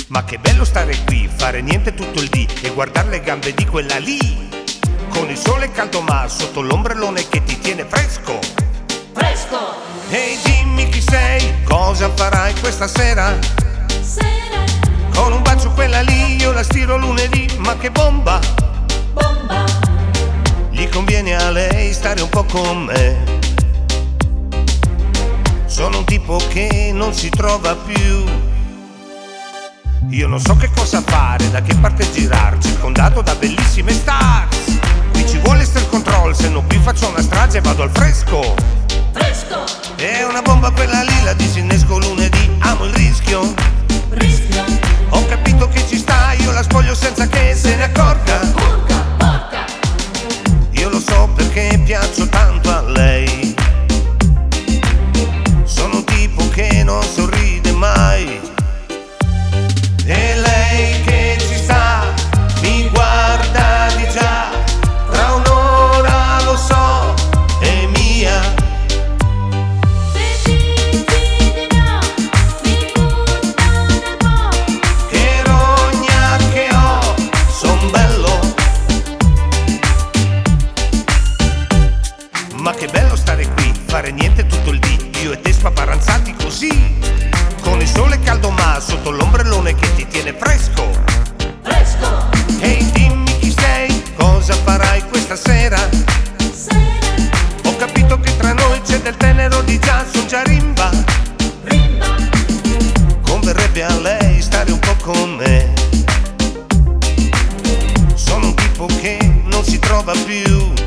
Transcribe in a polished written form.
Ma che bello stare qui, fare niente tutto il dì e guardare le gambe di quella lì. Con il sole caldo ma sotto l'ombrellone che ti tiene fresco. Fresco! Ehi, dimmi chi sei, cosa farai questa sera? Sera! Con un bacio quella lì io la stiro lunedì, ma che bomba! Bomba! Gli conviene a lei stare un po' con me. Sono un tipo che non si trova più. Io non so che cosa fare, da che parte girar, circondato da bellissime stars. Qui ci vuole ster control, se no qui faccio una strage e vado al fresco. Fresco! È una bomba quella lì, la disinnesco lunedì, amo il rischio. Rischio! Ho capito che ci sta, io la spoglio senza che se ne accorga. Porca! Porca! Io lo so perché piaccio tanto a lei. Sono un tipo che non sorride mai. E lei che ci sta, mi guarda di già. Tra un'ora lo so, è mia. Se dici di no, mi butto nel po'. Che rogna che ho, son bello. Ma che bello stare qui, fare niente tutto il dì, io e te spaparanzati così. Con il sole caldo ma sotto l'ombrellone che ti tiene fresco. Fresco! Ehi, dimmi chi sei, cosa farai questa sera? Sera! Ho capito che tra noi c'è del tenero di jazz, un giarimba. Rimba! Converrebbe a lei stare un po' con me. Sono un tipo che non si trova più.